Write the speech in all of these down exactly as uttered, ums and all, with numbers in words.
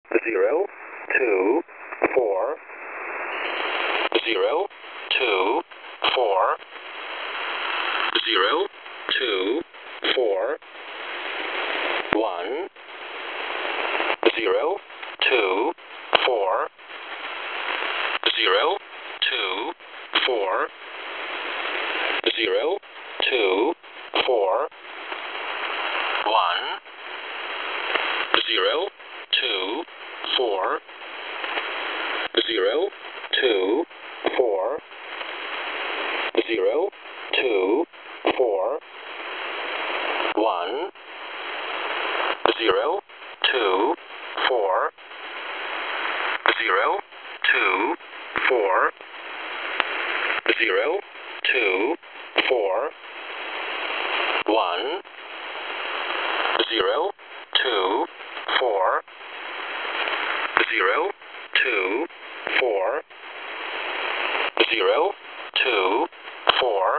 zero, two, four, zero, two, four, zero, two, four, one, zero, two, four, zero, two, four, zero, two, four, one, zero, two, four, zero, two, four, zero, two, four, one, zero, two, four, zero, two, four, zero, two, four, one, zero, two, four, zero, two, four, zero, two, four,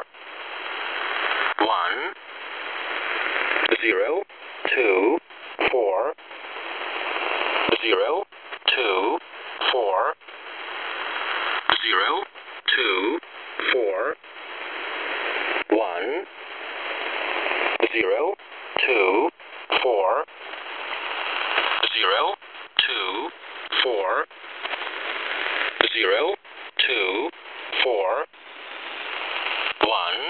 one, zero, two, four, zero, two, four, zero, two, four, one, zero, two, four, zero, two, four, zero, two, four, one,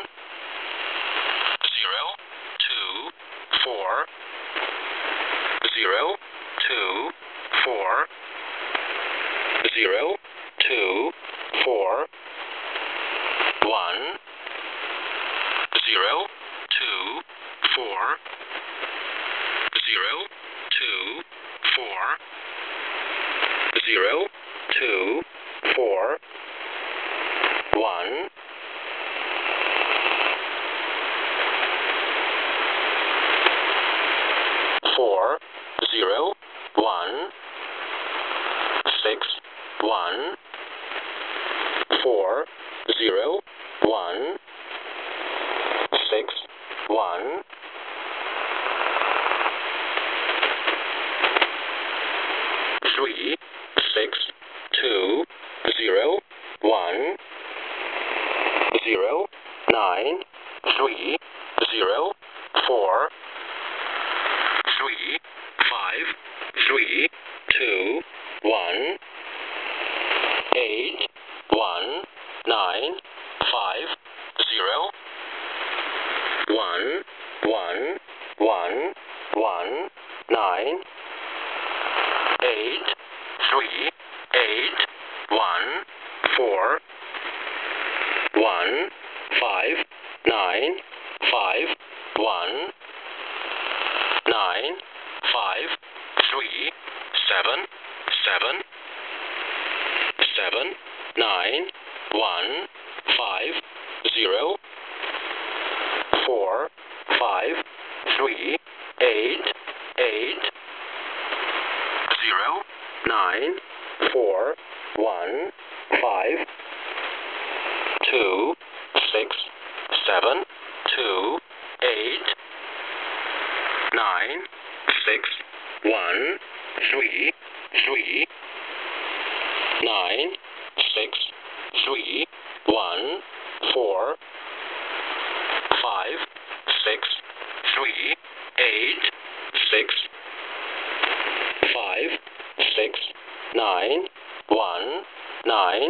zero, two, four, zero, two, four, zero, two, four, one, zero, two, four, zero, two, four, zero, two, four, one, four, zero, one, six, one, four, zero, one, six, one, three, six, two, zero, one, zero, nine, three, zero, four, three, five, three, two, one, eight, one, nine, five, zero, one, one, one, one, nine, eight, three, eight, one, four, one, five, nine, five, one, nine, five, three, seven, seven, seven, nine, one, five, zero, four, five, three, eight, eight, zero, nine, four, one, five, two, six, seven, two, eight, nine, six, one, three, three, nine, six, three, one, four, five, six, three, eight, six, five, six, nine, one, nine,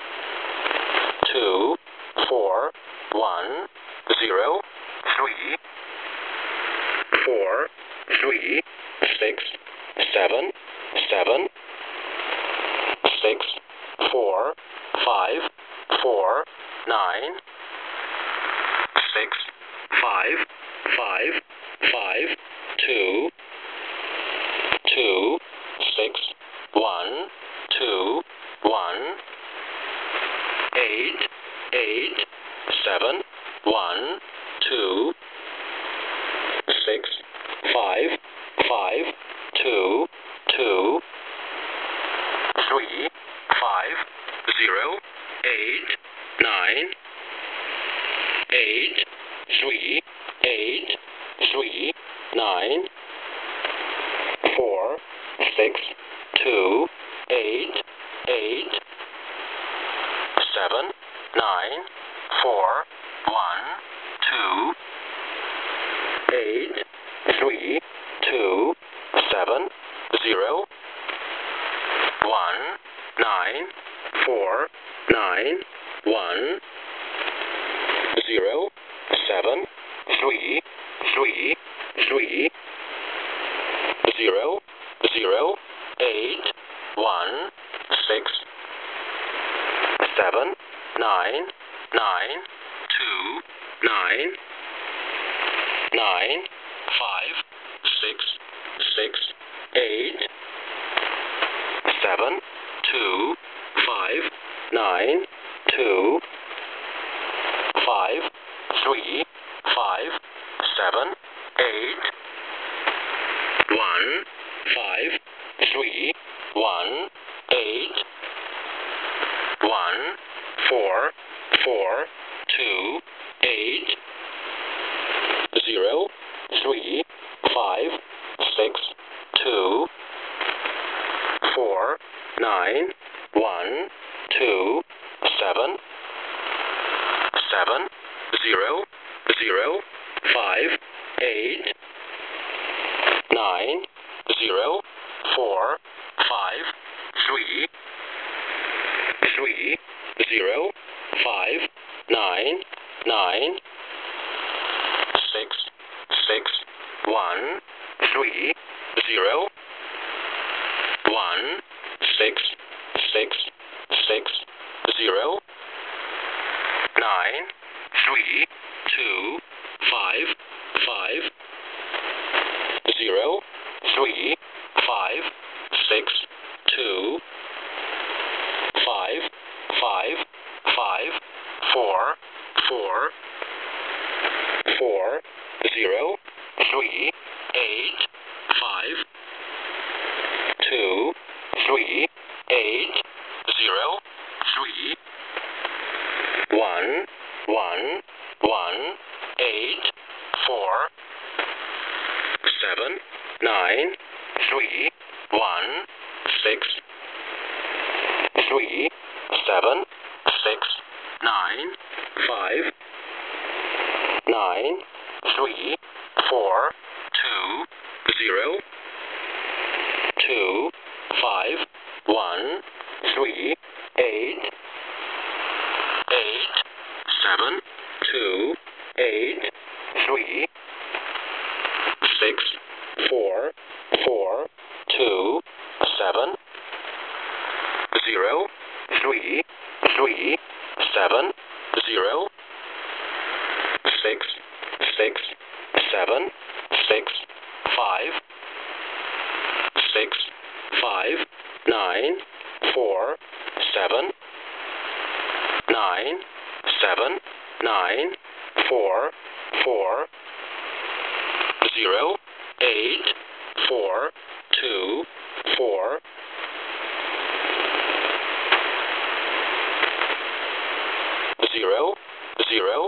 two, four, one, zero, three, four, three, six, seven, seven, six, four, five, four, nine, six, five, five, five, two, two, six, one, two, one, eight, eight, seven, one, two, six, five, five, two, two, three, five, zero, eight, nine, eight, three, eight, three, nine, four, six, two, eight, eight, seven, nine, four, one, two, eight, three, two, seven, zero, one, nine, four, nine, one, zero, seven, three, three, three, zero, zero, eight, one, six, seven, nine, nine, two, nine, nine, five, six, six, eight, seven, two, five, nine, two, five, three, five, seven, eight, one, five, three, one, eight, one, four, four, two, eight, zero, three, five, six, two, four, nine, one, two, seven, seven, zero, zero, five, eight, nine, zero, four, five, three, three, zero, five, nine, nine, six, six, one, three, zero, one, six, six, six, zero, nine, three, two, five, five, zero, three, five, six, two, five, five, five, four, four, four, zero, three, eight, five, two, three, eight, zero, three, one, one, one, eight, four, seven, nine, three, one, six, three, seven, six, nine, five, nine, three, four, two, zero, two, five, one, three, eight, eight, seven, two, eight, three, six, four, four, two, seven, zero, three, three, seven, zero, six, six, seven, six, five, six, five, nine, four, seven, nine, seven, nine, four, four, zero, eight, four, two, four, zero, zero,